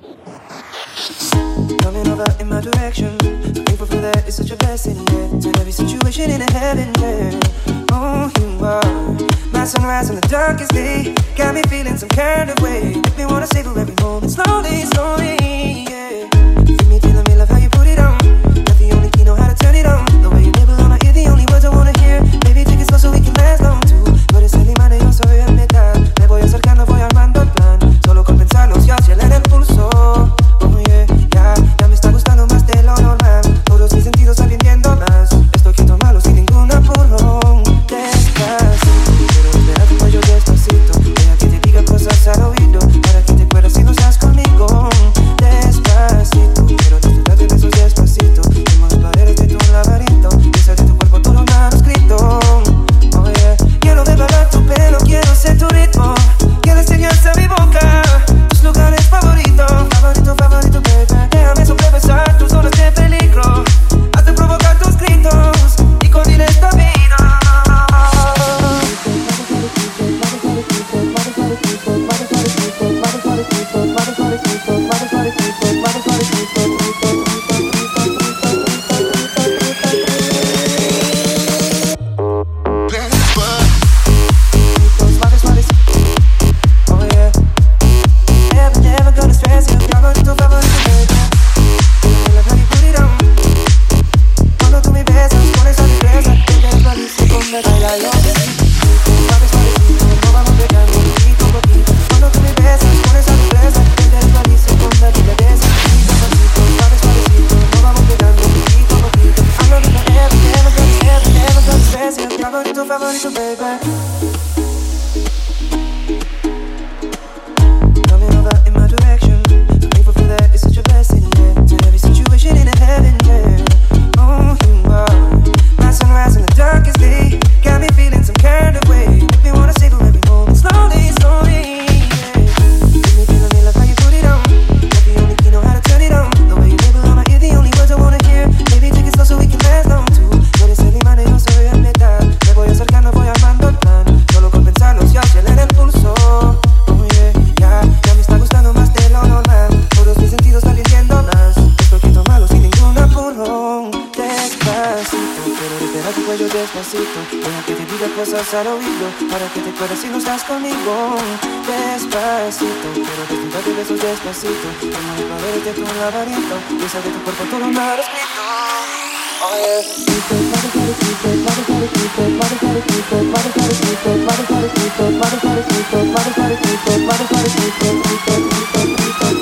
Coming over in my direction, so thankful for that, it's such a blessing, yeah. Turn every situation into heaven, yeah. Oh, you are my sunrise in the darkest day. Got me feeling some kind of way. Make me wanna savor every moment slowly, slowly, yeah. Feel me, telling me love how you put it on. Not the only key, know how to turn it on. The way you nibble on my ear, the only words I wanna hear. Baby, take it slow so we can last long too. Tú eres el imán y yo soy el metal. Me voy acercando, voy armando el plan. Solo con pensarlo, si acelerar el pulso. Oh yeah, ya me está gustando más de lo normal. Todos mis sentidos aprendiendo más. Estoy quieto malo sin ningún apuro. Despacito, quiero esperar tu cuello despacito. Deja que te diga cosas al oído, para que te acuerdes si no estás conmigo. Despacito, quiero disfrutar de besos despacito. Quemo las paredes de tu laberinto, piensa de tu cuerpo todo manuscrito. Oh yeah, quiero devalar tu pelo, quiero ser tu ritmo. Quiero enseñarte a mi boca tus lugares favoritos. Favorito, favorito, baby. Déjame sobrepasar tus zonas de peligro. Hazte provocar tus gritos y con él esta vida. Favorito, baby. Coming over in my direction, so thankful for that, it's such a blessing, yeah. Turn every situation into heaven, yeah. Oh, you are my sunrise in the darkest day. Got me feeling some kind of way. Make me wanna savor every moment slowly, slowly, yeah. Give me, feeling me, love how you put it on. Not the only key, know how to turn it on. The way you nibble on my ear, the only words I wanna hear. Baby, take it slow so we can last long too. Tú eres el imán y yo soy el metal. Me voy acercando, voy armando el plan. Solo con pensarlo se acelera el pulso. Oh yeah, ya me está gustando más de lo normal. Todos mis sentidos están rindiendo más. Estoy quieto malo sin ningún apuro. Despacito, quiero respirar tu cuello despacito. Deja que te diga cosas al oído, para que te acuerdes si no estás conmigo. Despacito, quiero disfrutar de besos despacito. Como las paredes de tu laberinto, piensa de tu cuerpo todo manuscrito. Oh yeah.